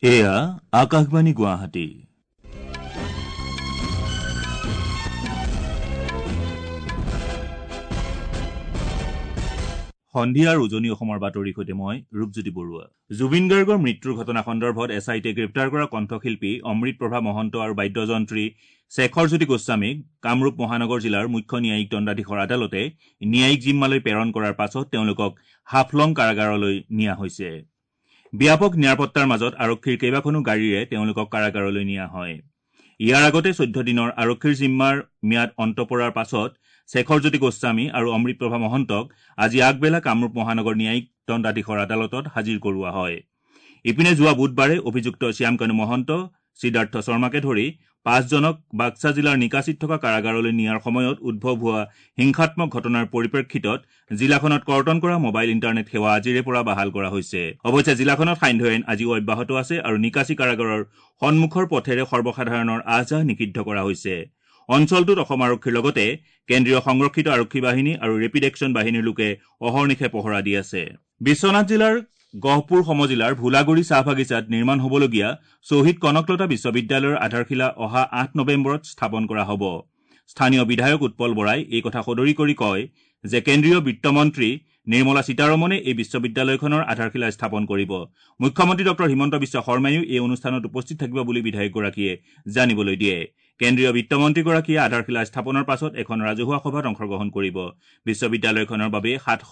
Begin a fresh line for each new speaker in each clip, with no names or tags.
এয়া আকাশবাণী গুৱাহাটী। সন্ধিয়াৰ উজনি অসমৰ বাতৰিৰ সৈতে মই ৰূপজ্যোতি বৰুৱা। জুবিন গাৰ্গৰ মৃত্যুৰ ঘটনা সন্দৰ্ভত এছআইটিয়ে গ্ৰেপ্তাৰ কৰা কণ্ঠশিল্পী অমৃত প্ৰভা মহন্ত আৰু বাদ্যযন্ত্ৰী শেখৰজ্যোতি গোস্বামীক কামৰূপ মহানগৰ জিলাৰ মুখ্য ন্যায়িক দণ্ডাধীশৰ আদালতে ন্যায়িক জিম্মালৈ প্ৰেৰণ কৰাৰ পাছত তেওঁলোকক হাফলং কাৰাগাৰলৈ নিয়া হৈছে। ব্যাপক নিৰাপত্তাৰ মাজত আৰক্ষীৰ কেইবাখনো গাড়ীৰে তেওঁলোকক কাৰাগাৰলৈ নিয়া হয়। ইয়াৰ আগতে 14 দিনৰ আৰক্ষীৰ জিম্মাৰ ম্যাদ অন্ত পৰাৰ পাছত শেখৰজ্যোতি গোস্বামী আৰু অমৃত প্ৰভা মহন্তক আজি আগবেলা কামৰূপ মহানগৰ ন্যায়িক দণ্ডাধীশৰ আদালতত হাজিৰ কৰোৱা হয়। ইপিনে যোৱা বুধবাৰে অভিযুক্ত শ্যামকানু মহন্ত, সিদ্ধাৰ্থ শৰ্মাকে ধৰি 5জনক বাক্সা জিলাৰ নিকাছিত থকা কাৰাগাৰলৈ নিয়াৰ সময়ত উদ্ভৱ হোৱা হিংসাত্মক ঘটনাৰ পৰিপ্ৰেক্ষিতত জিলাখনত কৰ্তন কৰা মোবাইল ইণ্টাৰনেট সেৱা আজিৰে পৰা বাহাল কৰা হৈছে। অৱশ্যে জিলাখনত সান্ধ্য আইন আজিও অব্যাহত আছে আৰু নিকাছি কাৰাগাৰৰ সন্মুখৰ পথেৰে সৰ্বসাধাৰণৰ আহ-যাহ নিষিদ্ধ কৰা হৈছে। অঞ্চলটোত অসম আৰক্ষীৰ লগতে কেন্দ্ৰীয় সংৰক্ষিত আৰক্ষী বাহিনী আৰু ৰেপিড একশ্যন বাহিনীৰ লোকে অহৰ্নিশে পহৰা দি আছে। বিশ্বনাথ জিলাৰ গহপুৰ সমজিলাৰ ভোলাগুৰি চাহ বাগিচাত নিৰ্মাণ হ'বলগীয়া শ্বহীদ কনকলতা বিশ্ববিদ্যালয়ৰ আধাৰশিলা অহা 8 নৱেম্বৰত স্থাপন কৰা হ'ব। স্থানীয় বিধায়ক উৎপল বৰাই এই কথা সদৰি কৰি কয় যে কেন্দ্ৰীয় বিত্তমন্ত্ৰী নিৰ্মলা সীতাৰমণে এই বিশ্ববিদ্যালয়খনৰ আধাৰশিলা স্থাপন কৰিব। মুখ্যমন্ত্ৰী ডঃ হিমন্ত বিশ্ব শৰ্মায়ো এই অনুষ্ঠানত উপস্থিত থাকিব বুলি বিধায়কগৰাকীয়ে জানিবলৈ দিয়ে। কেন্দ্ৰীয় বিত্তমন্ত্ৰীগৰাকীয়ে আধাৰশিলা স্থাপনৰ পাছত এখন ৰাজহুৱা সভাত অংশগ্ৰহণ কৰিব। বিশ্ববিদ্যালয়খনৰ বাবে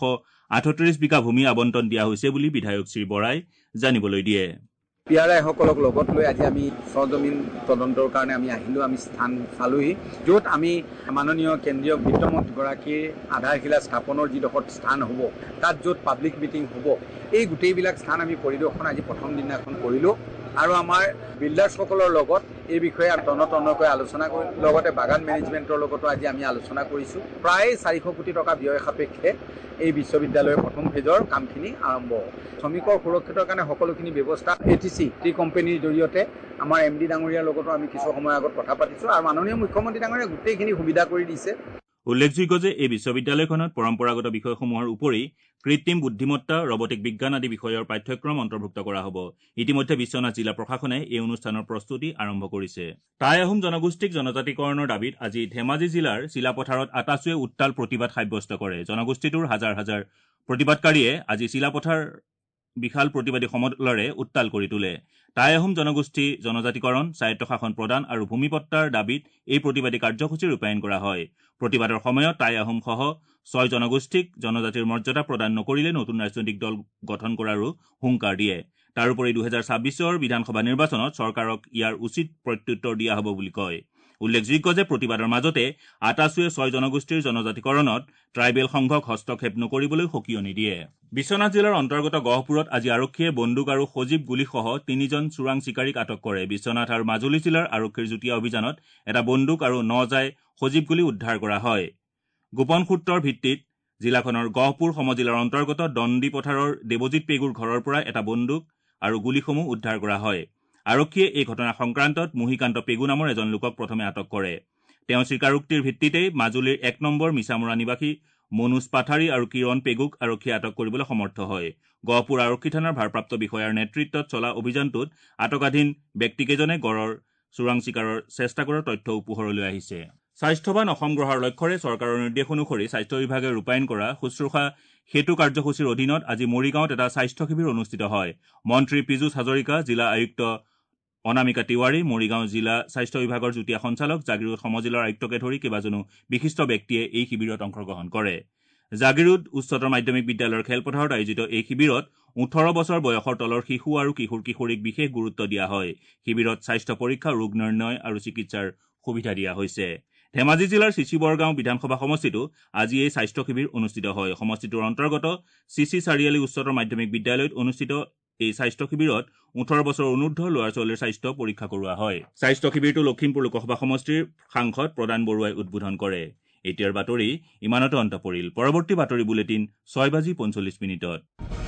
738 বিঘা ভূমি আবণ্টন দিয়া হৈছে বুলি বিধায়ক শ্ৰী বৰাই জানিবলৈ দিয়ে।
পিয়াৰাইসকলক লগত লৈ আজি আমি সৰজমিন তদন্তৰ কাৰণে আমি আহিলোঁ। আমি স্থান চালোহি, য'ত আমি মাননীয় কেন্দ্ৰীয় বিত্তমন্ত্ৰীগৰাকীৰ আধাৰশিলা স্থাপনৰ যিডোখৰ স্থান হ'ব, তাত য'ত পাব্লিক মিটিং হ'ব, এই গোটেইবিলাক স্থান আমি পৰিদৰ্শন আজি প্ৰথম দিনাখন কৰিলোঁ আৰু আমাৰ বিল্ডাৰ্ছসকলৰ লগত এই বিষয়ে তন্নতন্নকৈ আলোচনা কৰি লগতে বাগান মেনেজমেণ্টৰ লগতো আজি আমি আলোচনা কৰিছোঁ। প্ৰায় 400 কোটি টকা ব্যয় সাপেক্ষে এই বিশ্ববিদ্যালয়ৰ প্ৰথম ফেজৰ কামখিনি আৰম্ভ হ'ব। শ্ৰমিকৰ সুৰক্ষিতৰ কাৰণে সকলোখিনি ব্যৱস্থা ATC টি কোম্পানীৰ জৰিয়তে আমাৰ MD ডাঙৰীয়াৰ লগতো আমি কিছু সময় আগত কথা পাতিছোঁ আৰু মাননীয় মুখ্যমন্ত্ৰী ডাঙৰীয়াই গোটেইখিনি সুবিধা কৰি দিছে।
উল্লেখযোগ্য যে এই বিশ্ববিদ্যালয়খনত পৰম্পৰাগত বিষয়সমূহৰ উপৰি কৃত্ৰিম বুদ্ধিমত্তা, ৰবটিক বিজ্ঞান আদি বিষয়ৰ পাঠ্যক্ৰম অন্তৰ্ভুক্ত কৰা হ'ব। ইতিমধ্যে বিশ্বনাথ জিলা প্ৰশাসনে এই অনুষ্ঠানৰ প্ৰস্তুতি আৰম্ভ কৰিছে। টাই আহোম জনগোষ্ঠীক জনজাতিকৰণৰ দাবীত আজি ধেমাজি জিলাৰ চিলাপথাৰত আটাচুৱে উত্তাল প্ৰতিবাদ সাব্যস্ত কৰে। জনগোষ্ঠীটোৰ হাজাৰ হাজাৰ প্ৰতিবাদকাৰীয়ে আজি চিলাপথাৰ বিশাল প্ৰতিবাদী সমদলেৰে উত্তাল কৰি তোলে। টাই আহোম জনগোষ্ঠী জনজাতিকৰণ, স্বায়ত্তশাসন প্ৰদান আৰু ভূমিপট্টাৰ দাবীত এই প্ৰতিবাদী কাৰ্যসূচী ৰূপায়ণ কৰা হয়। প্ৰতিবাদৰ সময়ত টাই আহোমসহ 6 জনগোষ্ঠীক জনজাতিৰ মৰ্যাদা প্ৰদান নকৰিলে নতুন ৰাজনৈতিক দল গঠন কৰাৰো হুংকাৰ দিয়ে। তাৰোপৰি 2026 বিধানসভা নিৰ্বাচনত চৰকাৰক ইয়াৰ উচিত প্ৰত্যুত্তৰ দিয়া হ'ব বুলি কয়। উল্লেখযোগ্য যে প্ৰতিবাদৰ মাজতে আটাচুৱে 6 জনগোষ্ঠীৰ জনজাতিকৰণত ট্ৰাইবেল সংঘক হস্তক্ষেপ নকৰিবলৈ সকীয়নি দিয়ে। বিশ্বনাথ জিলাৰ অন্তৰ্গত গহপুৰত আজি আৰক্ষীয়ে বন্দুক আৰু সজীৱ গুলীসহ 3জন চোৰাং চিকাৰীক আটক কৰে। বিশ্বনাথ আৰু মাজুলী জিলাৰ আৰক্ষীৰ যুটীয়া অভিযানত এটা বন্দুক আৰু 9 জাই সজীৱ গুলী উদ্ধাৰ কৰা হয়। গোপন সূত্ৰৰ ভিত্তিত জিলাখনৰ গহপুৰ সমজিলাৰ অন্তৰ্গত দণ্ডী পথাৰৰ দেৱজিৎ পেগুৰ ঘৰৰ পৰা এটা বন্দুক আৰু গুলীসমূহ উদ্ধাৰ কৰা হয়। আৰক্ষীয়ে এই ঘটনা সংক্ৰান্তত মুহিকান্ত পেগু নামৰ এজন লোকক প্ৰথমে আটক কৰে। তেওঁ স্বীকাৰোক্তিৰ ভিত্তিতেই মাজুলীৰ 1 নম্বৰ মিছামৰা নিবাসী মনোজ পাঠাৰী আৰু কিৰণ পেগুক আৰক্ষীয়ে আটক কৰিবলৈ সমৰ্থ হয়। গহপুৰ আৰক্ষী থানাৰ ভাৰপ্ৰাপ্ত বিষয়াৰ নেতৃত্বত চলা অভিযানটোত আটকাধীন ব্যক্তিকেইজনে গড়ৰ চোৰাং চিকাৰৰ চেষ্টা কৰাৰ তথ্যও পোহৰলৈ আহিছে। স্বাস্থ্যৱান অসম গঢ়াৰ লক্ষ্যৰে চৰকাৰৰ নিৰ্দেশ অনুসৰি স্বাস্থ্য বিভাগে ৰূপায়ণ কৰা শুশ্ৰূষা সেতু কাৰ্যসূচীৰ অধীনত আজি মৰিগাঁৱত এটা স্বাস্থ্য শিবিৰ অনুষ্ঠিত হয়। মন্ত্ৰী পীযুষ হাজৰিকা, জিলা আয়ুক্ত অনামিকা তিৱাৰী, মৰিগাঁও জিলা স্বাস্থ্য বিভাগৰ যুটীয়া সঞ্চালক, জাগিৰোড সমজিলাৰ আয়ুক্তকে ধৰি কেইবাজনো বিশিষ্ট ব্যক্তিয়ে এই শিবিৰত অংশগ্ৰহণ কৰে। জাগিৰোড উচ্চতৰ মাধ্যমিক বিদ্যালয়ৰ খেলপথাৰত আয়োজিত এই শিবিৰত 18 বছৰ বয়সৰ তলৰ শিশু আৰু কিশোৰ-কিশোৰীক বিশেষ গুৰুত্ব দিয়া হয়। শিবিৰত স্বাস্থ্য পৰীক্ষা, ৰোগ নিৰ্ণয় আৰু চিকিৎসাৰ সুবিধা দিয়া হৈছে। ধেমাজি জিলাৰ চিচিবৰগাঁও বিধানসভা সমষ্টিতো আজি এই স্বাস্থ্য শিবিৰ অনুষ্ঠিত হয়। সমষ্টিটোৰ অন্তৰ্গত চিচি চাৰিআলি উচ্চতৰ মাধ্যমিক বিদ্যালয়ত অনুষ্ঠিত এই স্বাস্থ্য শিবিৰত 18 বছৰ অনুৰ্ধৰ ল'ৰা-ছোৱালীৰ স্বাস্থ্য পৰীক্ষা কৰোৱা হয়। স্বাস্থ্য শিবিৰটো লখিমপুৰ লোকসভা সমষ্টিৰ সাংসদ প্ৰদান বৰুৱাই উদ্বোধন কৰে। এতিয়াৰ বাতৰি ইমানতে অন্ত পৰিল। পৰৱৰ্তী বাতৰি বুলেটিন 6:45